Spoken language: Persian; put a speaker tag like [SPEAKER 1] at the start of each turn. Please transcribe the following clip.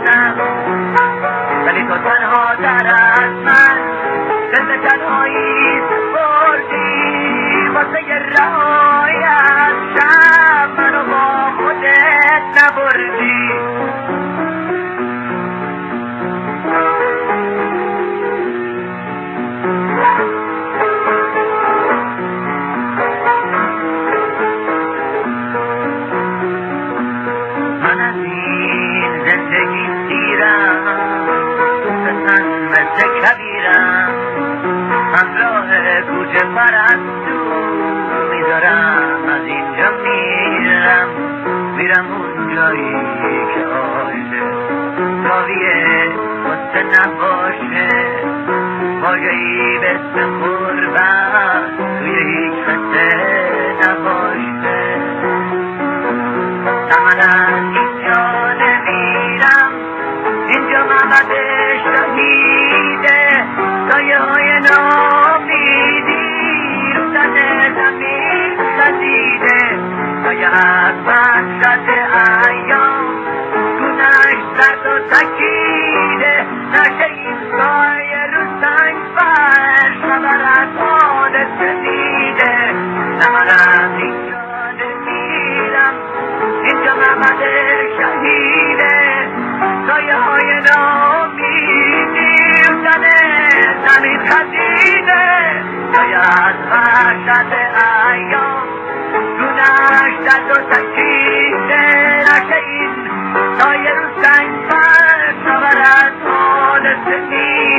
[SPEAKER 1] هستم، ولی تو تنها در از من دل تنهایی سپردی واسه رای از شب منو با خودت نبردی. من از این زندگی سیرم، دوستتن مثل کبیرم، همراه کوچه پرستو میذارم، از اینجا میرم اون جایی که عاشق راویه قصه نباشه، با جایی به اسم غربت توی هیچ قصه نباشه. من از اینجا نمیرم، اینجا مقعد شهیده، سایه های نامیدی رو تن زمین خزیده، سایه از وحشت ایام گونه‌اش زرد و تکیده، نشه این سایه رو سنگ فرش خبر از حال شنیده. من از اینجا نمیرم، اینجا مقعد شهیده، سایه های نامیدی رو تن زمین خزیده، سایه از وحشت ایام گونه‌اش درد و تکیده، نشه این سایه رو سنگ فرش خبر از حال شنیده.